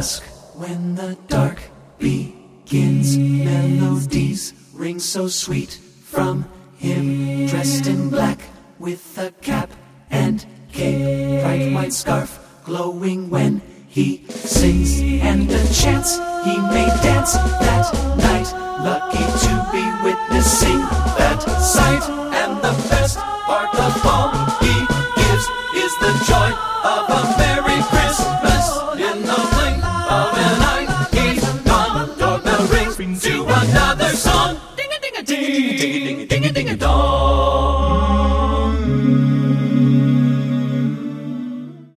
dusk, when the dark begins, melodies ring so sweet from him, dressed in black with a cap and cape, bright white scarf glowing when he sings, and a chance he may dance that night, lucky to be witnessing that sight. And the best part of all he gives is the joy of a Merry Christmas. In the blink of an eye, he's gone. Doorbell rings to another song. Ding-a-ding-a-ding, ding-a-ding-a-ding-a-dong.